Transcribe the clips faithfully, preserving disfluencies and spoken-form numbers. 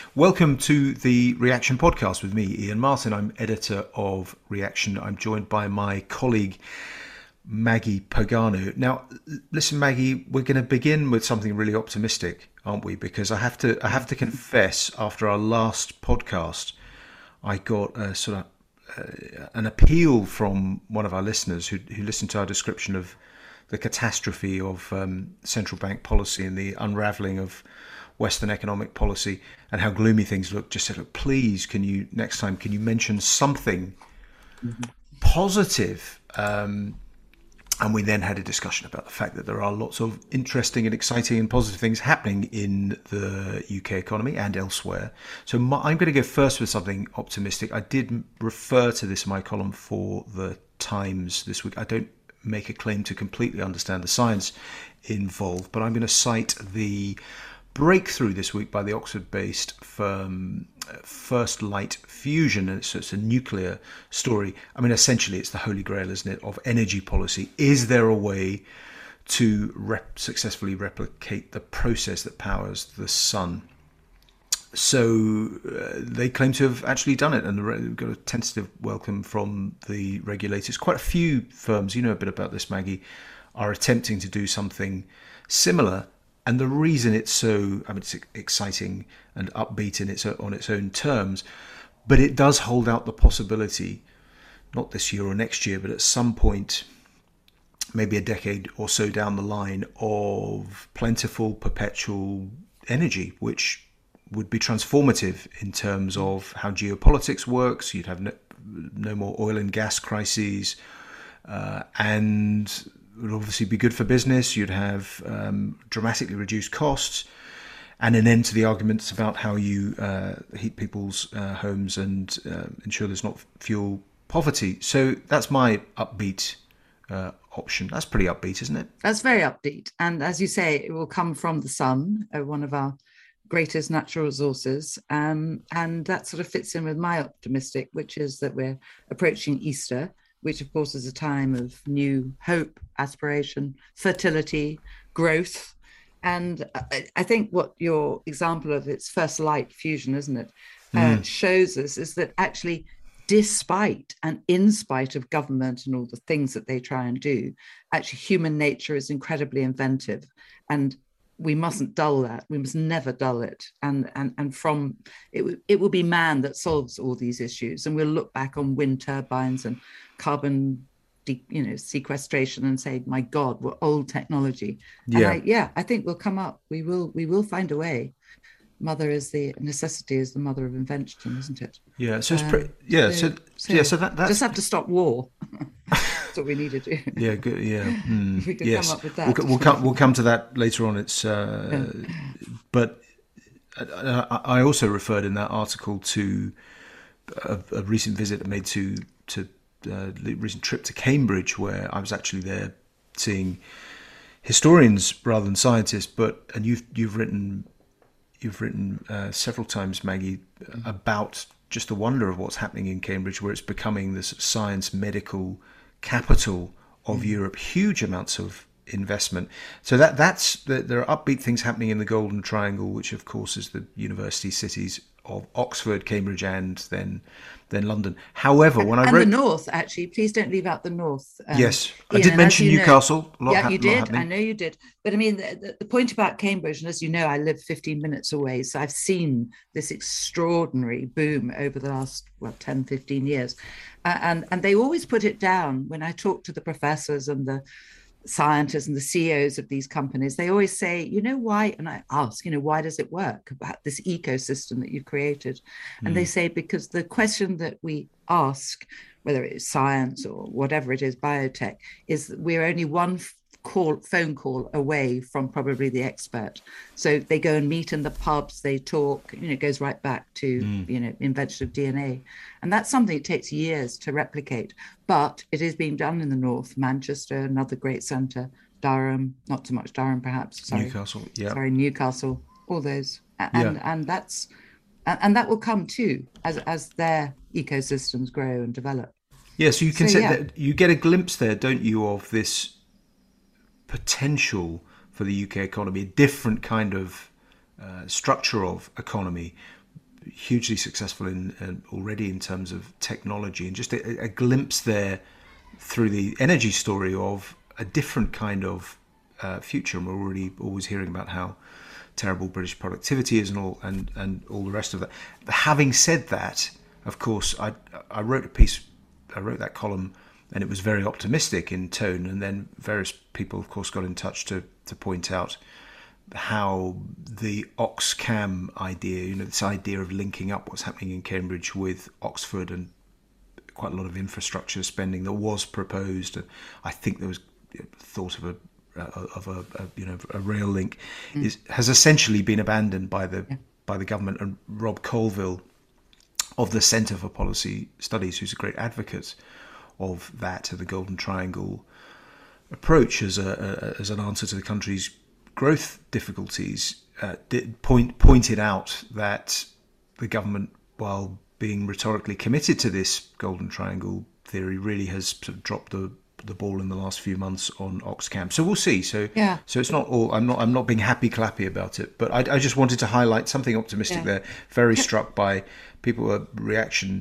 Welcome to the Reaction Podcast with me, Ian Martin. I'm editor of Reaction. I'm joined by my colleague, Maggie Pagano. Now, listen, Maggie, we're going to begin with something really optimistic, aren't we? Because I have to, I have to confess, after our last podcast, I got a sort of uh, an appeal from one of our listeners who, who listened to our description of the catastrophe of um, central bank policy and the unraveling of Western economic policy and how gloomy things look. Just said, look, please, can you next time can you mention something mm-hmm. positive? Um, and we then had a discussion about the fact that there are lots of interesting and exciting and positive things happening in the U K economy and elsewhere. So my, I'm going to go first with something optimistic. I did refer to this in my column for the Times this week. I don't make a claim to completely understand the science involved, but I'm going to cite the breakthrough this week by the Oxford-based firm First Light Fusion. And so it's a nuclear story. I mean, essentially, it's the holy grail, isn't it, of energy policy. Is there a way to rep- successfully replicate the process that powers the sun? So uh, they claim to have actually done it, and they've got a tentative welcome from the regulators. Quite a few firms, you know a bit about this, Maggie, are attempting to do something similar. And the reason it's so, I mean, it's exciting and upbeat in its on its own terms, but it does hold out the possibility, not this year or next year, but at some point, maybe a decade or so down the line, of plentiful, perpetual energy, which would be transformative in terms of how geopolitics works. You'd have no, no more oil and gas crises, uh, and it would obviously be good for business. You'd have um, dramatically reduced costs and an end to the arguments about how you uh, heat people's uh, homes and uh, ensure there's not fuel poverty. So that's my upbeat uh, option. That's pretty upbeat, isn't it? That's very upbeat. And as you say, it will come from the sun, uh, one of our greatest natural resources. Um, and that sort of fits in with my optimistic, which is that we're approaching Easter, which of course is a time of new hope, aspiration, fertility, growth. And I, I think what your example of its First Light Fusion, isn't it, mm. uh, shows us is that actually, despite and in spite of government and all the things that they try and do, actually human nature is incredibly inventive. And we mustn't dull that. We must never dull it. And and and from it, it will be man that solves all these issues. And we'll look back on wind turbines and carbon, de, you know, sequestration and say, my God, we're old technology. Yeah, and I, yeah. I think we'll come up. We will. We will find a way. Mother is the necessity is the mother of invention, isn't it? Yeah. So it's pretty. Um, yeah. So, so, so yeah. So that that's just have to stop war. That's what we need to do. Yeah, good. Yeah, mm, we can yes. come up with that. We'll, we'll come. We'll come to that later on. It's, uh, yeah. But I, I also referred in that article to a, a recent visit I made to to a recent trip to Cambridge, where I was actually there seeing historians rather than scientists. But and you've you've written you've written uh, several times, Maggie, about just the wonder of what's happening in Cambridge, where it's becoming this science medical capital of Europe. Huge amounts of investment. So that that's there are upbeat things happening in the Golden Triangle, which of course is the university cities of Oxford, Cambridge, and then then London. However, when and, I wrote and the north, actually, please don't leave out the north. Um, yes, I did mention Newcastle. Know, yeah, you did. I know you did. But I mean, the, the point about Cambridge, and as you know, I live fifteen minutes away, so I've seen this extraordinary boom over the last, well, ten, fifteen years. Uh, and, and they always put it down when I talk to the professors and the scientists and the C E Os of these companies. They always say, you know why? And I ask, you know, why does it work, about this ecosystem that you've created? And mm. they say, because the question that we ask, whether it's science or whatever it is, biotech, is that we're only one call, phone call away from probably the expert. So they go and meet in the pubs, they talk, you know, it goes right back to, mm. you know, invention of D N A. And that's something that takes years to replicate. But it is being done in the north, Manchester, another great centre, Durham, not so much Durham perhaps, sorry. Newcastle, yeah. Sorry, Newcastle, all those. And yeah. and that's and that will come too as as their ecosystems grow and develop. Yeah, so you can so, say yeah. that you get a glimpse there, don't you, of this potential for the U K economy, a different kind of uh, structure of economy, hugely successful in uh, already in terms of technology, and just a, a glimpse there through the energy story of a different kind of uh, future. And we're already always hearing about how terrible British productivity is and all and, and all the rest of that. But having said that, of course, I I wrote a piece, I wrote that column, and it was very optimistic in tone. And then various people, of course, got in touch to to point out how the Oxcam idea, you know, this idea of linking up what's happening in Cambridge with Oxford, and quite a lot of infrastructure spending that was proposed. And I think there was thought of a of a, a you know a rail link, mm. is has essentially been abandoned by the yeah. by the government. And Rob Colville of the Centre for Policy Studies, who's a great advocate of that, of the Golden Triangle approach as a, a as an answer to the country's growth difficulties, uh, did point pointed out that the government, while being rhetorically committed to this Golden Triangle theory, really has sort of dropped the the ball in the last few months on Oxcam. So we'll see. So yeah. So it's not all. I'm not. I'm not being happy clappy about it. But I, I just wanted to highlight something optimistic yeah. there. Very struck by people, uh, reaction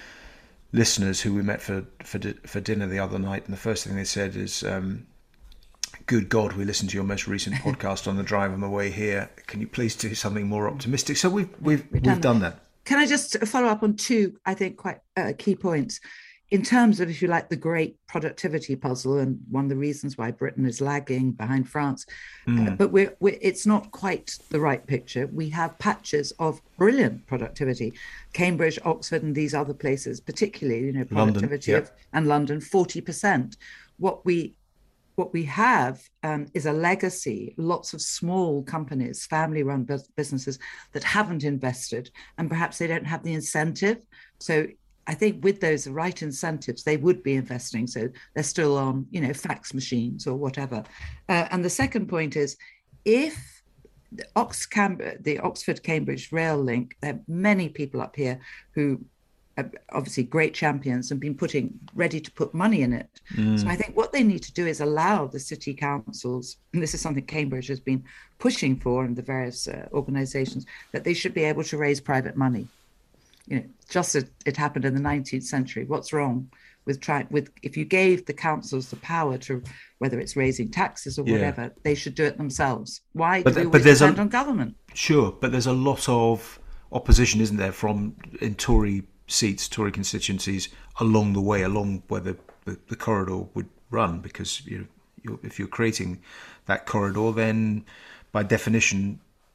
listeners who we met for for for dinner the other night, and the first thing they said is, Um, "Good God, we listened to your most recent podcast on the drive on the way here. Can you please do something more optimistic?" So we've we've we've, we've done, done that. Can I just follow up on two, I think, quite uh, key points in terms of, if you like, the great productivity puzzle, and one of the reasons why Britain is lagging behind France. Mm. Uh, but we're, we're it's not quite the right picture. We have patches of brilliant productivity, Cambridge, Oxford, and these other places, particularly, you know, productivity London, yeah. of, and London, forty percent. What we What we have um, is a legacy, lots of small companies, family-run businesses that haven't invested, and perhaps they don't have the incentive. So I think with those right incentives, they would be investing. So they're still on, you know, fax machines or whatever. Uh, and the second point is, if the, Oxcam- the Oxford-Cambridge rail link, there are many people up here who obviously great champions and been putting ready to put money in it. Mm. So I think what they need to do is allow the city councils, and this is something Cambridge has been pushing for in the various uh, organizations, that they should be able to raise private money. You know, just as it happened in the nineteenth century. What's wrong with trying with if you gave the councils the power to, whether it's raising taxes or whatever, yeah. they should do it themselves. Why but, do we always depend a, on government? Sure, but there's a lot of opposition, isn't there, from in Tory seats, Tory constituencies along the way, along where the, the, the corridor would run, because you know, you're, if you're creating that corridor, then by definition,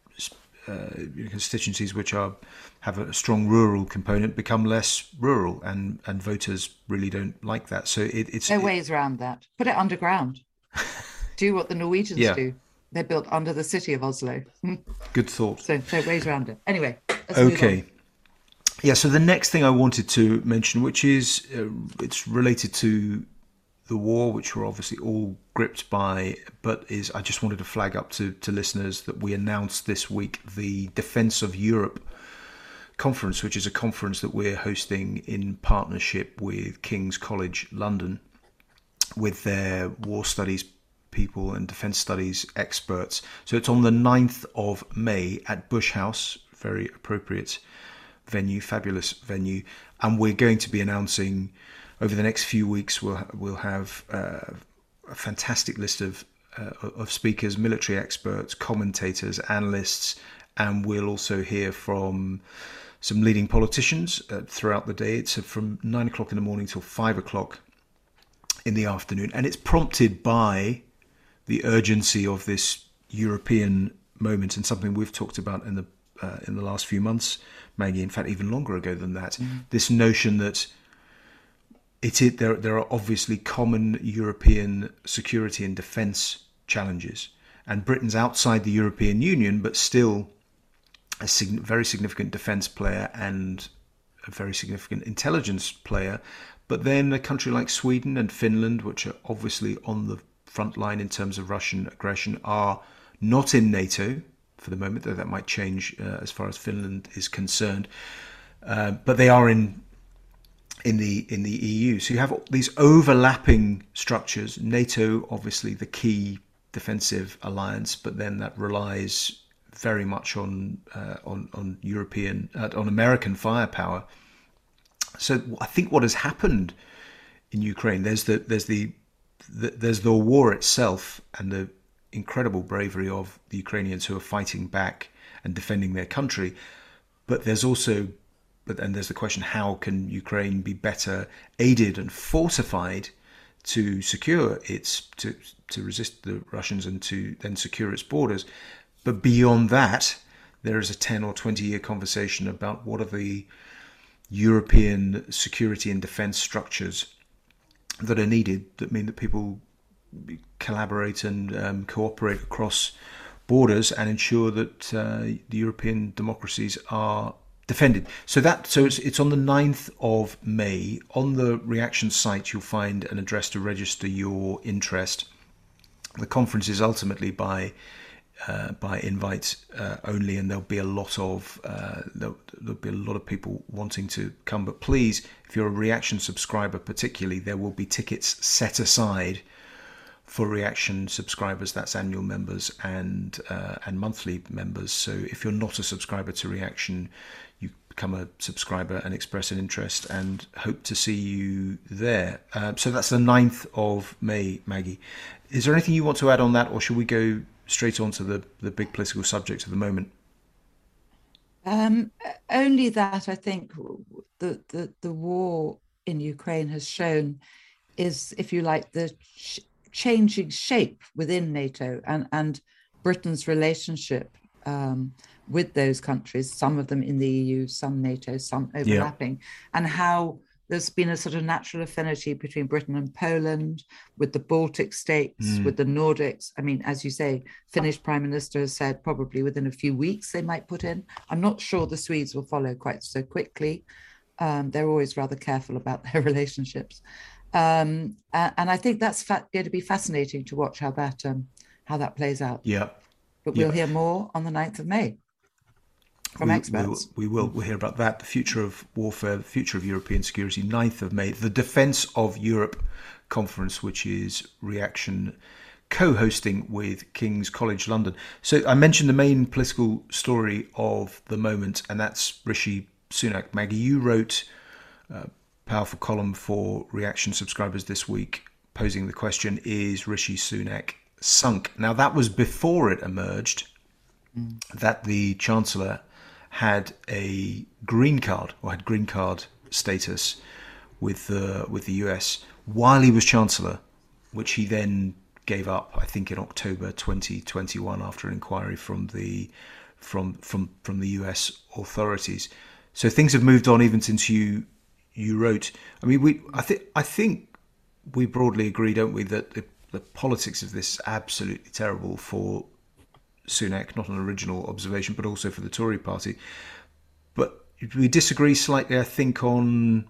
uh, constituencies which are have a strong rural component become less rural, and, and voters really don't like that. So it, it's there are ways around that. Put it underground. Do what the Norwegians yeah. do. They're built under the city of Oslo. Good thought. So there are ways around it. Anyway. Let's okay. Yeah, so the next thing I wanted to mention, which is uh, it's related to the war, which we're obviously all gripped by, but is I just wanted to flag up to, to listeners that we announced this week the Defence of Europe conference, which is a conference that we're hosting in partnership with King's College London, with their war studies people and defence studies experts. So it's on the ninth of May at Bush House, very appropriate venue, fabulous venue, and we're going to be announcing over the next few weeks. We'll we'll have uh, a fantastic list of uh, of speakers, military experts, commentators, analysts, and we'll also hear from some leading politicians uh, throughout the day. It's from nine o'clock in the morning till five o'clock in the afternoon, and it's prompted by the urgency of this European moment, and something we've talked about in the uh, in the last few months, Maggie, in fact, even longer ago than that. Mm-hmm. This notion that it is, there, there are obviously common European security and defence challenges, and Britain's outside the European Union, but still a sig- very significant defence player and a very significant intelligence player. But then a country like Sweden and Finland, which are obviously on the front line in terms of Russian aggression, are not in NATO for the moment, though that might change uh, as far as Finland is concerned. Uh, but they are in in the in the E U. So you have these overlapping structures. NATO, obviously, the key defensive alliance, but then that relies very much on uh, on on European uh, on American firepower. So I think what has happened in Ukraine, there's the there's the, the there's the war itself and the incredible bravery of the Ukrainians who are fighting back and defending their country, but there's also but and there's the question, how can Ukraine be better aided and fortified to secure its to to resist the Russians and to then secure its borders. But beyond that, there is a ten or twenty year conversation about what are the European security and defense structures that are needed that mean that people collaborate and um, cooperate across borders and ensure that uh, the European democracies are defended. So that so it's it's on the ninth of May. On the Reaction site, you'll find an address to register your interest. The conference is ultimately by uh, by invite uh, only, and there'll be a lot of uh, there'll, there'll be a lot of people wanting to come. But please, if you're a Reaction subscriber, particularly, there will be tickets set aside for Reaction subscribers. That's annual members and uh, and monthly members. So if you're not a subscriber to Reaction, you become a subscriber and express an interest, and hope to see you there. Uh, so that's the ninth of May, Maggie. Is there anything you want to add on that, or should we go straight on to the, the big political subject of the moment? Um, only that I think the, the, the war in Ukraine has shown is, if you like, the ch- changing shape within NATO and, and Britain's relationship um, with those countries, some of them in the E U, some NATO, some overlapping, yeah. and how there's been a sort of natural affinity between Britain and Poland, with the Baltic states, mm. with the Nordics. I mean, as you say, Finnish Prime Minister has said probably within a few weeks they might put in. I'm not sure the Swedes will follow quite so quickly. Um, they're always rather careful about their relationships. Um, and I think that's fa- going to be fascinating to watch how that um, how that plays out. Yeah. But we'll yeah. hear more on the ninth of May. From we, experts. We will, we will. We'll hear about that. The future of warfare, the future of European security, ninth of May. The Defence of Europe conference, which is Reaction co-hosting with King's College London. So I mentioned the main political story of the moment, and that's Rishi Sunak. Maggie, you wrote a powerful column for Reaction subscribers this week, posing the question, is Rishi Sunak sunk? Now, that was before it emerged mm. that the Chancellor had a green card or had green card status with the with the U S while he was Chancellor, which he then gave up, I think, in October twenty twenty-one after an inquiry from the from from from the U S authorities. So things have moved on even since you you wrote. I mean, we I think I think we broadly agree, don't we, that the, the politics of this is absolutely terrible for Sunak, not an original observation, but also for the Tory party. But we disagree slightly, I think, on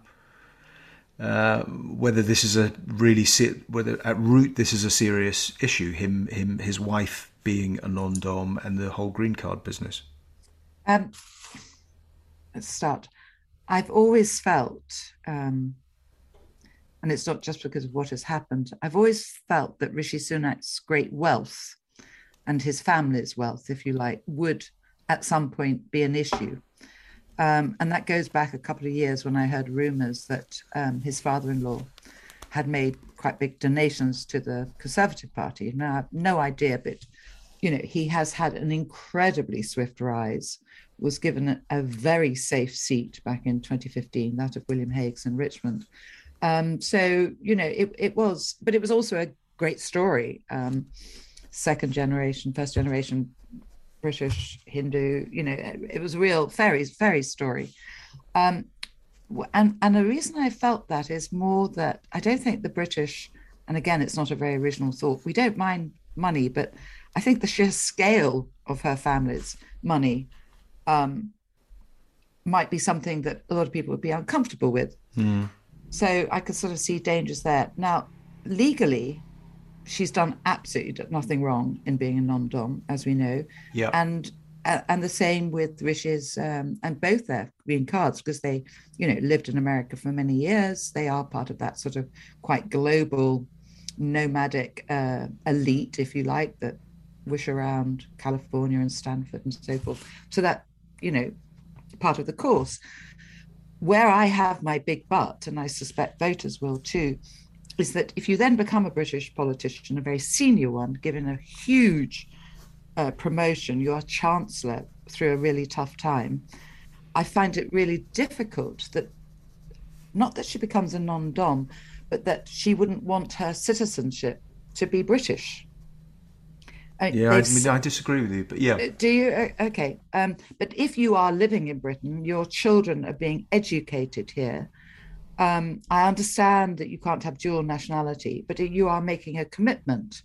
uh, whether this is a really se- whether at root this is a serious issue. Him, him, his wife being a non-dom, and the whole green card business. Um, let's start. I've always felt, um, and it's not just because of what has happened. I've always felt that Rishi Sunak's great wealth and his family's wealth, if you like, would at some point be an issue. Um, and that goes back a couple of years when I heard rumours that um, his father-in-law had made quite big donations to the Conservative Party. Now, I have no idea, but, you know, he has had an incredibly swift rise, was given a, a very safe seat back in twenty fifteen, that of William Hague's in Richmond. Um, so, you know, it, it was, but it was also a great story. Um, second generation, first generation British Hindu, you know, it was a real fairy, fairy story. Um, and, and the reason I felt that is more that I don't think the British, and again, it's not a very original thought, we don't mind money, but I think the sheer scale of her family's money um, might be something that a lot of people would be uncomfortable with. Mm. So I could sort of see dangers there. Now, legally, she's done absolutely nothing wrong in being a non-dom, as we know. Yeah. And uh, and the same with Rishi's um, and both their green cards, because they, you know, lived in America for many years. They are part of that sort of quite global, nomadic uh, elite, if you like, that wish around California and Stanford and so forth. So that, you know, part of the course. Where I have my big but, and I suspect voters will too, is that if you then become a British politician, a very senior one, given a huge uh, promotion, you're chancellor through a really tough time, I find it really difficult that, not that she becomes a non-dom, but that she wouldn't want her citizenship to be British. I mean, yeah, I mean, I disagree with you, but yeah. Do you? Okay. Um, but if you are living in Britain, your children are being educated here. Um, I understand that you can't have dual nationality, but you are making a commitment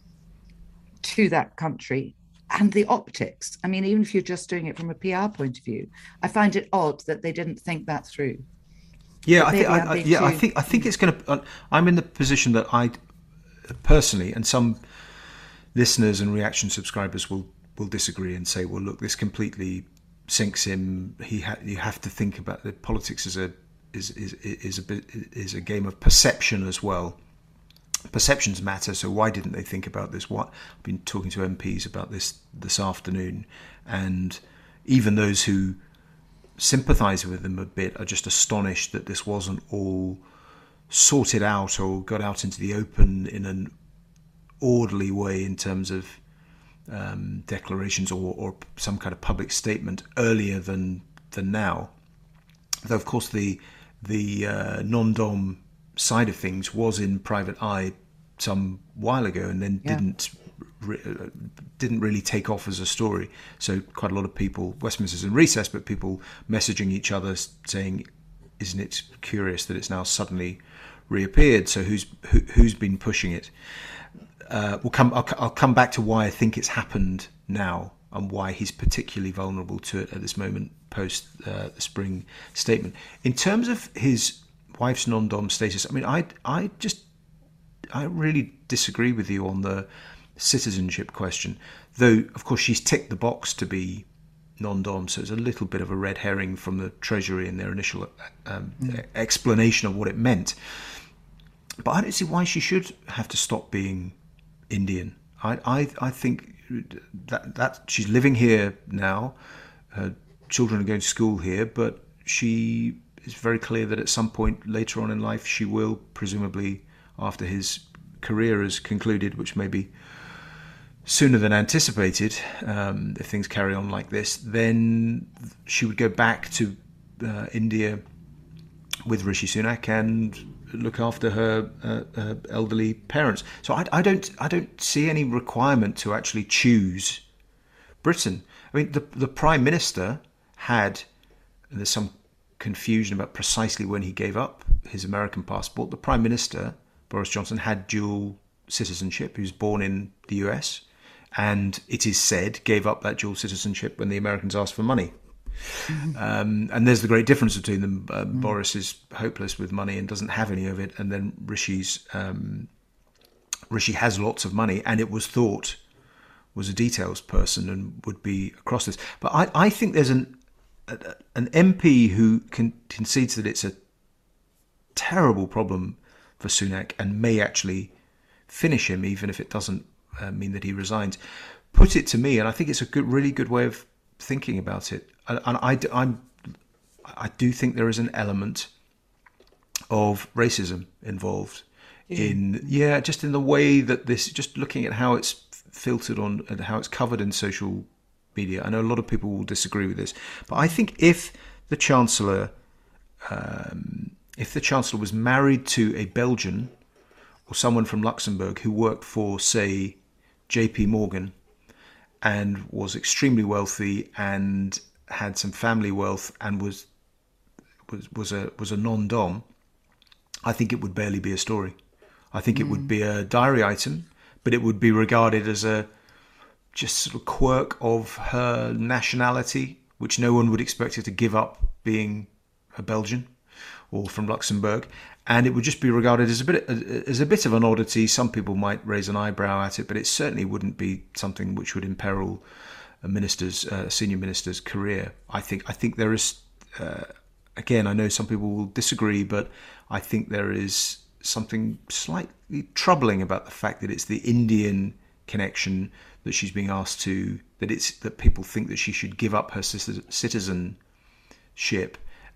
to that country and the optics. I mean, even if you're just doing it from a P R point of view, I find it odd that they didn't think that through. Yeah, I think. I, I, yeah, too... I think. I think it's going to. I'm in the position that I personally, and some listeners and reaction subscribers will will disagree and say, well, look, this completely sinks him. He ha- you have to think about the politics as a is is is a bit is a game of perception as well. Perceptions matter, so why didn't they think about this? What I've been talking to M Ps about this this afternoon, and even those who sympathise with them a bit are just astonished that this wasn't all sorted out or got out into the open in an orderly way in terms of um, declarations or, or some kind of public statement earlier than than now. Though of course the the uh, non-dom side of things was in private eye some while ago, and then yeah. didn't re- didn't really take off as a story. So quite a lot of people, Westminster's in recess, but people messaging each other saying, "Isn't it curious that it's now suddenly reappeared?" So who's who, who's been pushing it? Uh, we'll come. I'll, I'll come back to why I think it's happened now and why he's particularly vulnerable to it at this moment post uh, the spring statement. In terms of his wife's non-dom status, I mean, I I just I really disagree with you on the citizenship question. Though, of course, she's ticked the box to be non-dom, so it's a little bit of a red herring from the Treasury in their initial um, mm. explanation of what it meant. But I don't see why she should have to stop being Indian. I, I, I think that that she's living here now. Her children are going to school here, but she is very clear that at some point later on in life she will, presumably after his career is concluded, which may be sooner than anticipated, um, if things carry on like this, then she would go back to uh, India with Rishi Sunak and look after her, uh, her elderly parents. So I, I don't I don't see any requirement to actually choose Britain. I mean, the the Prime Minister had, and there's some confusion about precisely when he gave up his American passport. The Prime Minister, Boris Johnson, had dual citizenship. He was born in the U S and it is said gave up that dual citizenship when the Americans asked for money. Mm-hmm. Um, and there's the great difference between them. Uh, mm-hmm. Boris is hopeless with money and doesn't have any of it, and then Rishi's um, Rishi has lots of money, and it was thought was a details person and would be across this. But I, I think there's an a, an M P who can, concedes that it's a terrible problem for Sunak and may actually finish him, even if it doesn't uh, mean that he resigns. Put it to me, and I think it's a good, really good way of thinking about it. And I, I'm, I do think there is an element of racism involved mm. in, yeah, just in the way that this, just looking at how it's filtered on and how it's covered in social media. I know a lot of people will disagree with this, but I think if the Chancellor, um, if the Chancellor was married to a Belgian or someone from Luxembourg who worked for, say, J P Morgan and was extremely wealthy and had some family wealth and was was was a was a non-dom, I think it would barely be a story. I think mm. it would be a diary item, but it would be regarded as a just sort of quirk of her nationality, which no one would expect her to give up being a Belgian or from Luxembourg, and it would just be regarded as a bit as a bit of an oddity. Some people might raise an eyebrow at it, but it certainly wouldn't be something which would imperil a minister's, uh, a senior minister's career. I think. I think there is. Uh, again, I know some people will disagree, but I think there is something slightly troubling about the fact that it's the Indian connection, the that she's being asked to, that it's that people think that she should give up her citizenship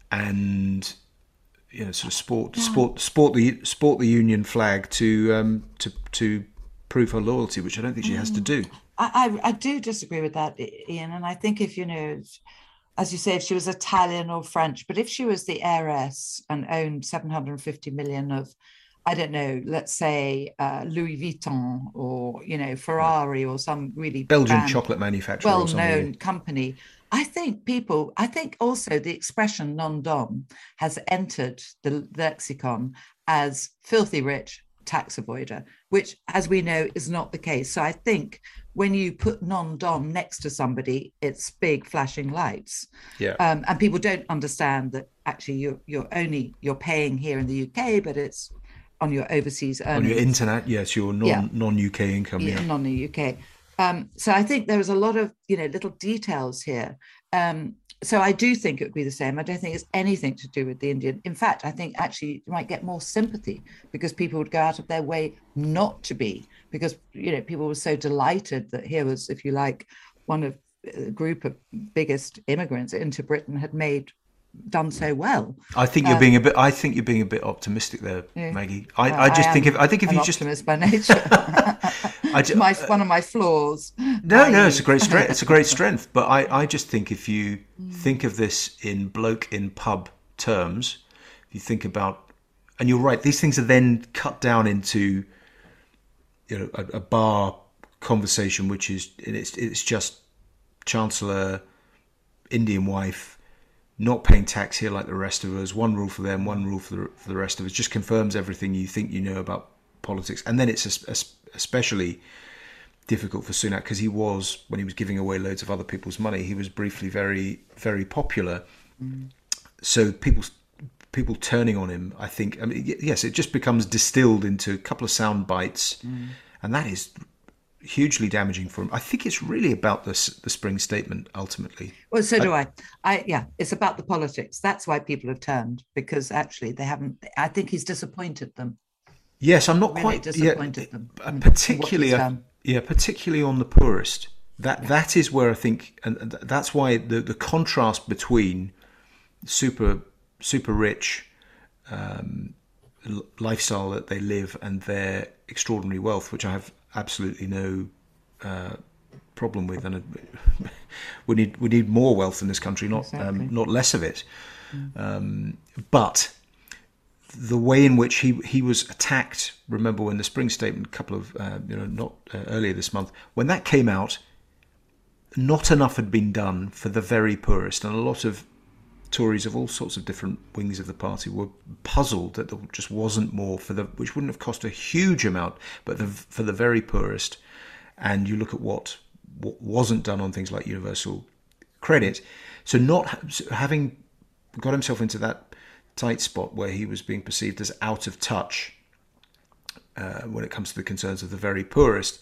and, you know, sort of sport sport sport the sport the Union flag to um, to to prove her loyalty, which I don't think she has to do. I, I, I do disagree with that, Ian, and I think if you know, as you say, if she was Italian or French, but if she was the heiress and owned seven hundred fifty million of, I don't know, let's say uh, Louis Vuitton or, you know, Ferrari or some really Belgian brand, chocolate manufacturer, well-known company, I think people, I think also the expression non-dom has entered the lexicon as filthy rich tax avoider, which, as we know, is not the case. So I think when you put non-dom next to somebody, it's big flashing lights. Yeah. Um, and people don't understand that actually you're, you're only, you're paying here in the U K, but it's on your overseas earnings. On your internet, yes, your non, yeah. non-U K income. Yeah, yeah. non-U K. Um, so I think there was a lot of, you know, little details here. Um, so I do think it would be the same. I don't think it's anything to do with the Indian. In fact, I think actually you might get more sympathy because people would go out of their way not to be, because, you know, people were so delighted that here was, if you like, one of a group of biggest immigrants into Britain had made done so well. I think you're um, being a bit. I think you're being a bit optimistic there, yeah. Maggie. I, well, I just I think if I think if an you just optimist by nature. I just, my one of my flaws. No, no, it's a great strength. It's a great strength. But I, I just think if you mm. think of this in bloke in pub terms, if you think about, and you're right, these things are then cut down into, you know, a, a bar conversation, which is it's it's just Chancellor, Indian wife, not paying tax here like the rest of us. One rule for them, one rule for the, for the rest of us. Just confirms everything you think you know about politics. And then it's a, a, especially difficult for Sunak because he was, when he was giving away loads of other people's money, he was briefly very, very popular. Mm. So people people turning on him, I think, I mean, yes, it just becomes distilled into a couple of sound bites. Mm. And that is hugely damaging for him. I think it's really about this the spring statement ultimately. Well, so do I. I. I yeah, it's about the politics. That's why people have turned, because actually they haven't. I think he's disappointed them. Yes, I'm not really quite disappointed yeah, them. Particularly, uh, yeah, particularly on the poorest. That yeah. that is where I think, and that's why the the contrast between super super rich um, lifestyle that they live and their extraordinary wealth, which I have absolutely no uh, problem with, and uh, we need we need more wealth in this country, not exactly. um, not less of it. Mm. Um, but the way in which he he was attacked, remember when the spring statement, a couple of uh, you know not uh, earlier this month, when that came out, not enough had been done for the very poorest, and a lot of Tories of all sorts of different wings of the party were puzzled that there just wasn't more for the, which wouldn't have cost a huge amount, but the, for the very poorest. And you look at what what wasn't done on things like universal credit. So not having got himself into that tight spot where he was being perceived as out of touch uh, when it comes to the concerns of the very poorest,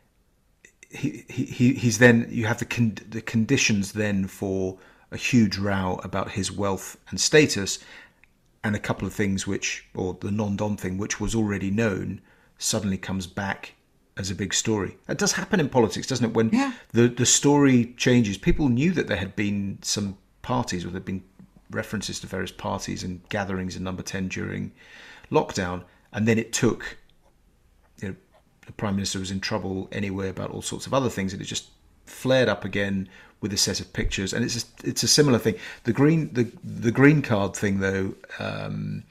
he he he's then you have the con- the conditions then for a huge row about his wealth and status, and a couple of things which, or the non-dom thing, which was already known, suddenly comes back as a big story. It does happen in politics, doesn't it? When yeah. the, the story changes, people knew that there had been some parties, or there had been references to various parties and gatherings in Number ten during lockdown, and then it took, you know, the Prime Minister was in trouble anyway about all sorts of other things, and it just flared up again with a set of pictures. And it's a, it's a similar thing. The green the the green card thing, though, um,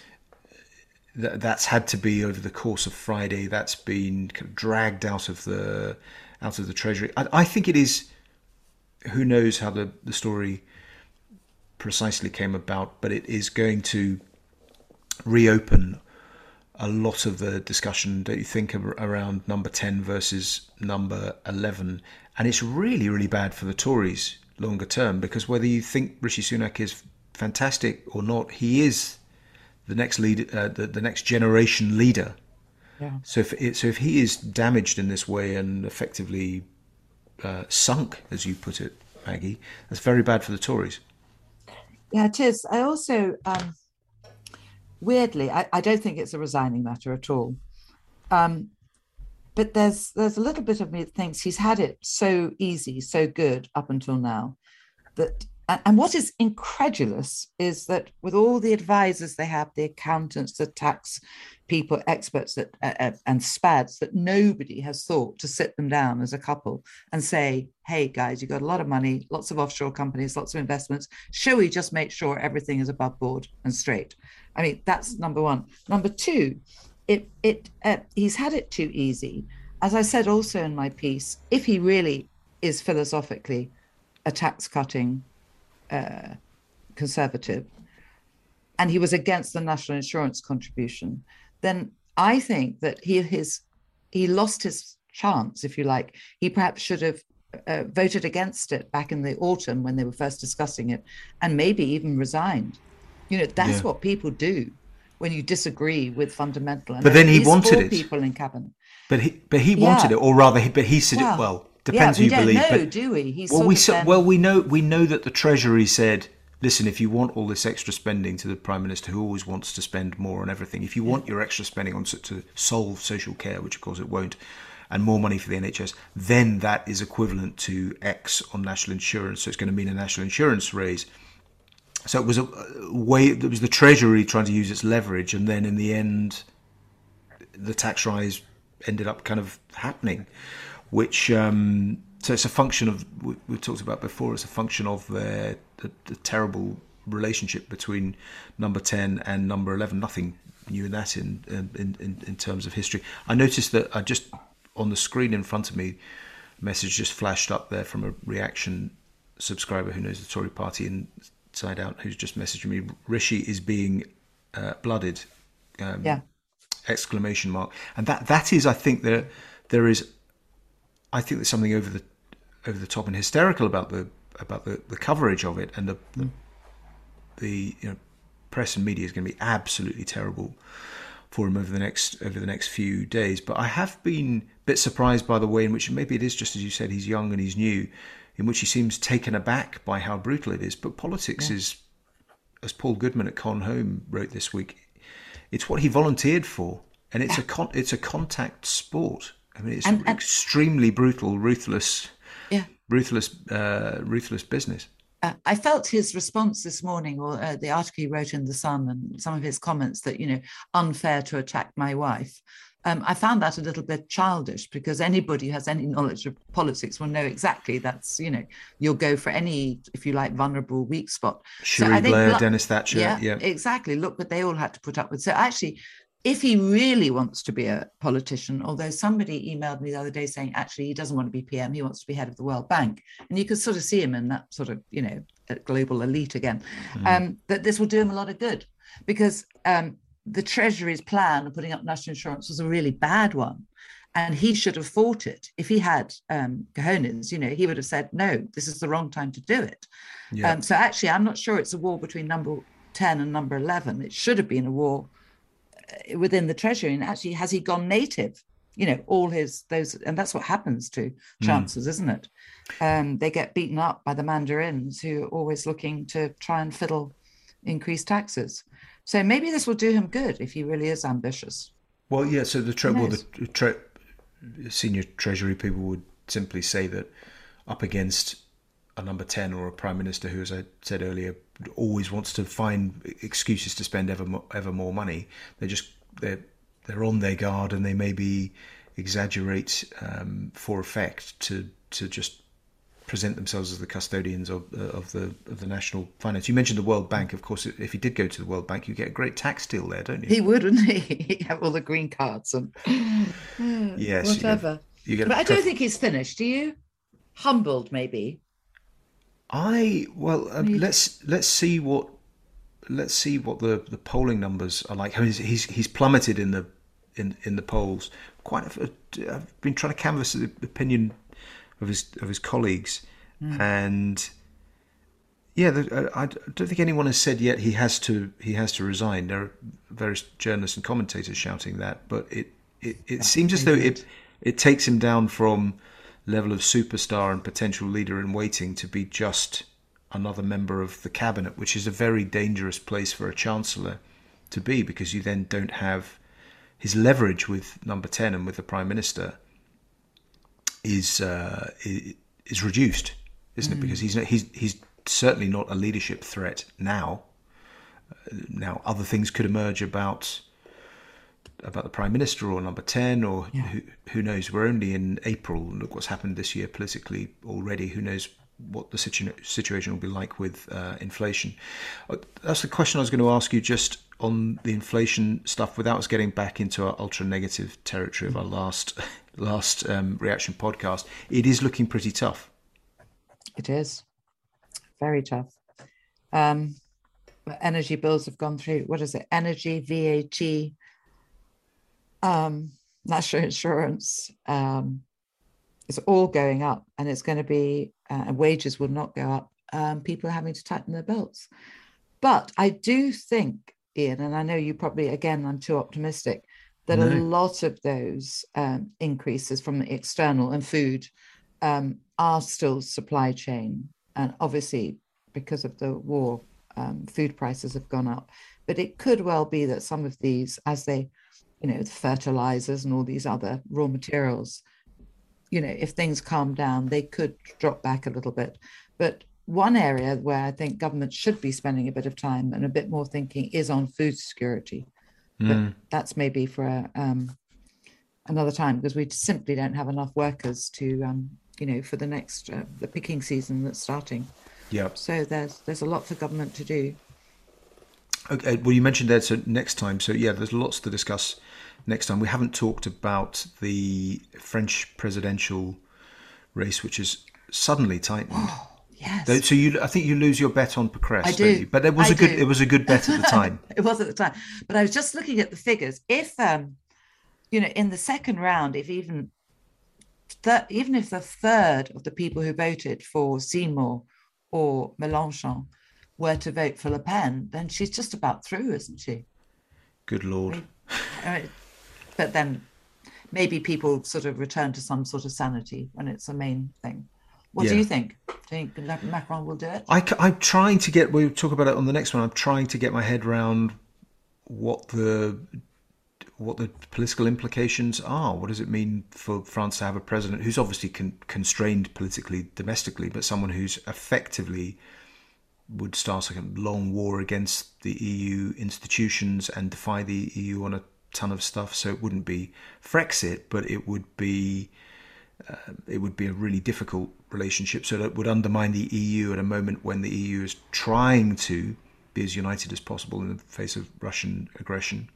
th- that's had to be over the course of Friday. That's been kind of dragged out of the out of the Treasury. I, I think it is. Who knows how the, the story precisely came about, but it is going to reopen a lot of the discussion, don't you think, around Number ten versus Number eleven. And it's really, really bad for the Tories longer term, because whether you think Rishi Sunak is fantastic or not, he is the next lead, uh, the, the next generation leader. Yeah. So if it, so if he is damaged in this way and effectively uh, sunk, as you put it, Maggie, that's very bad for the Tories. Yeah, it is. I also, um, weirdly, I, I don't think it's a resigning matter at all. Um, but there's there's a little bit of me that thinks he's had it so easy, so good up until now that. And what is incredulous is that with all the advisors they have, the accountants, the tax people, experts that uh, and spads, that nobody has thought to sit them down as a couple and say, hey guys, you've got a lot of money, lots of offshore companies, lots of investments. Shall we just make sure everything is above board and straight? I mean, that's number one. Number two, it it uh, he's had it too easy. As I said also in my piece, if he really is philosophically a tax cutting Uh, conservative, and he was against the national insurance contribution, then I think that he his he lost his chance, if you like. He perhaps should have uh, voted against it back in the autumn when they were first discussing it, and maybe even resigned. You know, that's yeah. what people do when you disagree with fundamental. And but then he wanted it. People in cabinet, but he but he wanted yeah. it, or rather, but he said well, it well. Depends yeah, who you don't believe. Know, but, do we? He's well, we so, been... well we know we know that the Treasury said, listen, if you want all this extra spending, to the Prime Minister, who always wants to spend more on everything, if you want your extra spending on to solve social care, which of course it won't, and more money for the N H S, then that is equivalent to X on national insurance. So it's going to mean a national insurance raise. So it was a way. It was the Treasury trying to use its leverage, and then in the end, the tax rise ended up kind of happening, which. Um, So it's a function of, we talked about before, it's a function of the, the, the terrible relationship between number ten and number eleven. Nothing new in that in, in, in, in terms of history. I noticed that I just, on the screen in front of me, a message just flashed up there from a Reaction subscriber who knows the Tory party inside out, who's just messaged me, Rishi is being uh, blooded, um, yeah. exclamation mark. And that that is, I think, there there is, I think there's something over the over the top and hysterical about the about the, the coverage of it, and the the, the you know, press and media is going to be absolutely terrible for him over the next over the next few days. But I have been a bit surprised by the way in which, maybe it is just as you said, he's young and he's new, in which he seems taken aback by how brutal it is. But politics yeah. is, as Paul Goodman at Con Home wrote this week, it's what he volunteered for, and it's yeah. a con- it's a contact sport. I mean, it's and, and- extremely brutal, ruthless. Yeah, ruthless, uh, ruthless business. Uh, I felt his response this morning, or uh, the article he wrote in The Sun, and some of his comments that, you know, unfair to attack my wife. Um, I found that a little bit childish, because anybody who has any knowledge of politics will know exactly that's, you know, you'll go for any, if you like, vulnerable weak spot. Cherie so Blair, Dennis Thatcher. Yeah, yeah, exactly. Look what they all had to put up with. So actually, if he really wants to be a politician, although somebody emailed me the other day saying actually he doesn't want to be P M, he wants to be head of the World Bank. And you could sort of see him in that sort of, you know, global elite again, mm. um, that this will do him a lot of good, because um, the Treasury's plan of putting up national insurance was a really bad one. And he should have fought it. If he had um, cojones, you know, he would have said, no, this is the wrong time to do it. Yeah. Um, so actually, I'm not sure it's a war between number ten and number eleven. It should have been a war within the Treasury. And actually, has he gone native? You know, all his those, and that's what happens to chancellors, mm. isn't it? Um, they get beaten up by the mandarins who are always looking to try and fiddle increased taxes. So maybe this will do him good if he really is ambitious. Well, yeah. So the tre- well, the tre- senior Treasury people would simply say that up against a number ten or a prime minister who, as I said earlier, always wants to find excuses to spend ever more, ever more money, they just they're they're on their guard, and they maybe exaggerate um, for effect to to just present themselves as the custodians of uh, of the of the national finance. You mentioned the World Bank. Of course, if he did go to the World Bank, you get a great tax deal there, don't you? He would, wouldn't he? He'd have all the green cards and yes, whatever. You get, you get but I don't think he's finished. Do you? Humbled, maybe. I well, um, let's let's see what let's see what the, the polling numbers are like. I mean, he's he's plummeted in the in in the polls. Quite. A, I've been trying to canvass the opinion of his of his colleagues, mm. and yeah, the, I, I don't think anyone has said yet he has to he has to resign. There are various journalists and commentators shouting that, but it it, it seems as though it it takes him down from level of superstar and potential leader in waiting to be just another member of the cabinet, which is a very dangerous place for a chancellor to be, because you then don't have his leverage with number ten and with the prime minister. is uh, is reduced, isn't it? Mm. Because he's he's he's certainly not a leadership threat now. Uh, now, other things could emerge about about the prime minister or number ten, or Yeah. who who knows? We're only in April. Look what's happened this year politically already. Who knows what the situ- situation will be like with uh, inflation? Uh, That's the question I was going to ask you, just on the inflation stuff, without us getting back into our ultra negative territory of our last last um, reaction podcast. It is looking pretty tough. It is very tough. Um, energy bills have gone through. What is it? Energy, V A T, um, national insurance. Um, it's all going up, and it's going to be. Uh, wages will not go up. Um, people are having to tighten their belts. But I do think, Ian, and I know you probably, again, I'm too optimistic, that No. a lot of those um, increases from the external and food um, are still supply chain. And obviously, because of the war, um, food prices have gone up. But it could well be that some of these, as they, you know, the fertilizers and all these other raw materials, you know, if things calm down, they could drop back a little bit. But one area where I think government should be spending a bit of time and a bit more thinking is on food security. But Mm. that's maybe for a, um, another time, because we simply don't have enough workers to, um, you know, for the next uh, the picking season that's starting. Yeah. So there's there's a lot for government to do. Okay. Well, you mentioned that, so next time. So yeah, there's lots to discuss next time. We haven't talked about the French presidential race, which has suddenly tightened. Yes. So you, I think you lose your bet on Pécresse, I do. don't you? But it was I a good, do. it was a good bet at the time. It was at the time. But I was just looking at the figures. If, um, you know, in the second round, if even, th- even if the third of the people who voted for Seymour or Mélenchon were to vote for Le Pen, then she's just about through, isn't she? Good Lord. I mean, but then maybe people sort of return to some sort of sanity when it's a main thing. What Yeah. do you think? Do you think Macron will do it? I, am trying to get, we'll talk about it on the next one. I'm trying to get my head around what the what the political implications are. What does it mean for France to have a president who's obviously con- constrained politically, domestically, but someone who's effectively would start a long war against the E U institutions and defy the E U on a ton of stuff. So it wouldn't be Frexit, but it would be uh, it would be a really difficult relationship. So that would undermine the E U at a moment when the E U is trying to be as united as possible in the face of Russian aggression.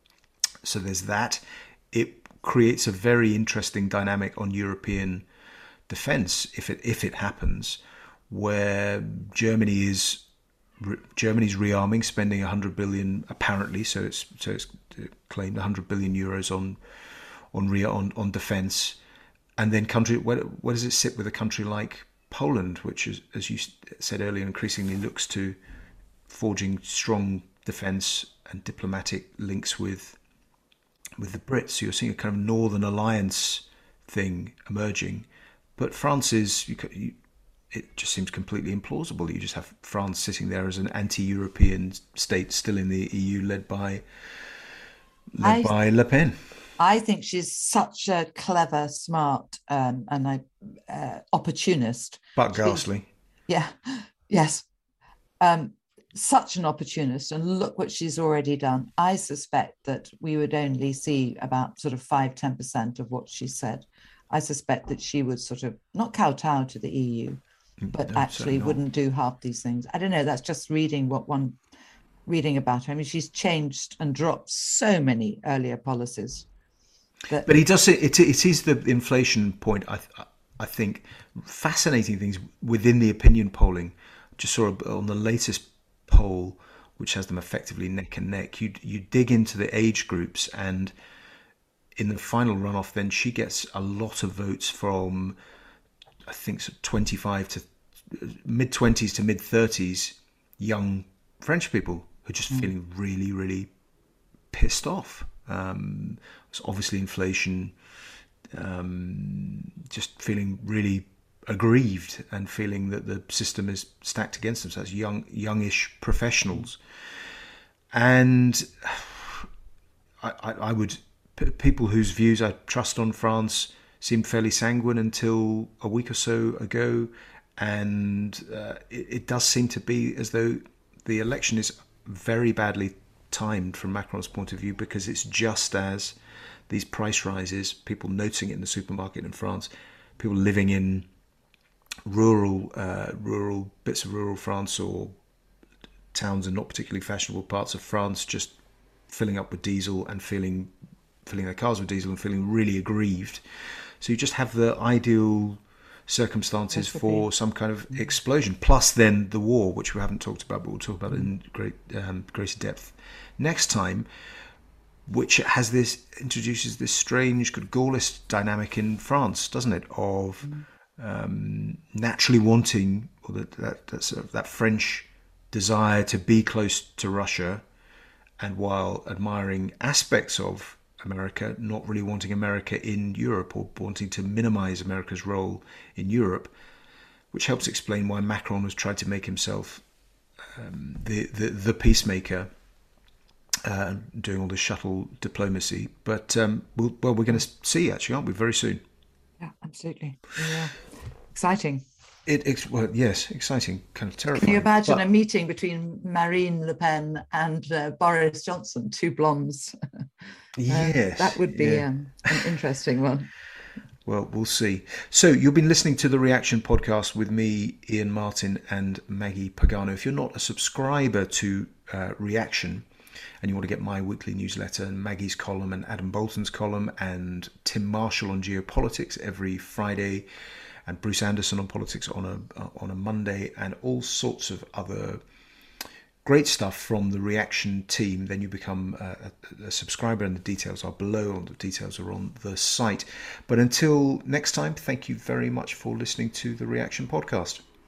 So there's that. It creates a very interesting dynamic on European defence if it if it happens, where Germany is Germany's rearming, spending one hundred billion apparently. So it's so it's claimed one hundred billion euros on on re on on defence, and then country where, where does it sit with a country like Poland, which is, as you said earlier, increasingly looks to forging strong defence and diplomatic links with with the Brits. So you're seeing a kind of Northern Alliance thing emerging, but France is you, you, it just seems completely implausible. You just have France sitting there as an anti-European state, still in the E U, led by led I, by Le Pen. I think she's such a clever, smart, um, and I, uh, opportunist. But ghastly. She, yeah. Yes. Um, such an opportunist, and look what she's already done. I suspect that we would only see about sort of five, ten percent of what she said. I suspect that she would sort of not kowtow to the E U, but No, actually not. wouldn't do half these things. I don't know. That's just reading what one reading about her. I mean, she's changed and dropped so many earlier policies. That... But he does it. It, it is the inflation point. I, I think fascinating things within the opinion polling. Just saw on the latest poll, which has them effectively neck and neck. You you dig into the age groups, and in the final runoff, then she gets a lot of votes from, I think, twenty-five to mid twenties to mid thirties young French people who are just mm. feeling really, really pissed off. Um, it's obviously inflation, um, just feeling really aggrieved and feeling that the system is stacked against them. So that's young, youngish professionals. And I, I, I would, people whose views I trust on France seemed fairly sanguine until a week or so ago, and uh, it, it does seem to be as though the election is very badly timed from Macron's point of view, because it's just as these price rises, people noticing it in the supermarket in France, people living in rural uh, rural bits of rural France or towns and not particularly fashionable parts of France, just filling up with diesel and feeling filling their cars with diesel and feeling really aggrieved. So you just have the ideal circumstances for some kind of explosion. Plus then the war, which we haven't talked about, but we'll talk about it in great um, greater depth next time, which has this introduces this strange kind of Gaullist dynamic in France, doesn't it? Of um, naturally wanting, or that that that, sort of, that French desire to be close to Russia, and while admiring aspects of America, not really wanting America in Europe, or wanting to minimize America's role in Europe, which helps explain why Macron has tried to make himself um, the, the the peacemaker, uh, doing all the shuttle diplomacy. But um, we'll, well, we're going to see, actually, aren't we, very soon? Yeah, absolutely. Yeah, exciting. It, it's well, yes, exciting, kind of terrifying. Can you imagine but, a meeting between Marine Le Pen and uh, Boris Johnson, two blondes? Yes, uh, that would be yeah. um, an interesting one. Well, we'll see. So you've been listening to the Reaction Podcast with me, Ian Martin, and Maggie Pagano. If you're not a subscriber to uh, Reaction, and you want to get my weekly newsletter and Maggie's column and Adam Bolton's column and Tim Marshall on geopolitics every Friday, and Bruce Anderson on politics on a on a Monday, and all sorts of other great stuff from the Reaction team, then you become a, a subscriber, and the details are below, and the details are on the site. But until next time, thank you very much for listening to the Reaction Podcast.